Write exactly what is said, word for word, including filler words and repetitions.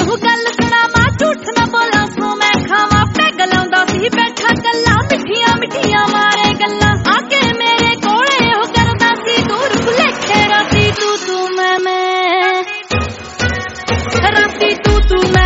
ਉਹ ਗੱਲ ਸੁਣਾ ਮਾਂ ਝੂਠ ਨਾ ਬੋਲਾਂ ਸੋ ਮੈਂ ਖਾਵਾਂ ਪੈਗ ਲਾਉਂਦਾ ਸੀ ਬੈਠਾ ਗੱਲਾਂ ਮਿੱਠੀਆਂ ਮਿੱਠੀਆਂ ਮਾਰੇ ਗੱਲਾਂ ਆ ਕੇ ਮੇਰੇ ਕੋਲੇ ਉਹ ਕਰਦਾ ਸੀ ਦੂਰ ਭੁਲੇਖੇ ਰਾਤੀ ਤੂੰ ਤੂੰ ਮੈਂ ਮੈਂ ਰਾਤੀ ਤੂੰ ਤੂੰ ਮੈਂ